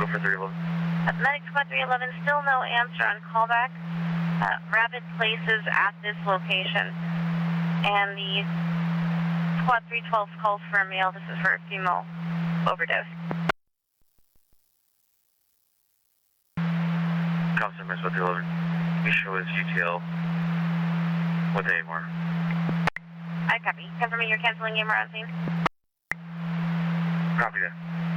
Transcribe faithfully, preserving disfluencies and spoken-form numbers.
for three eleven. Uh, Medic Squad three eleven, still no answer on callback. Uh, rapid places at this location. And the Squad three twelve calls for a male. This is for a female overdose. Cops and Squad three eleven. We show his U T L with A M R. I copy. Confirming you're canceling A M R on scene. Copy that.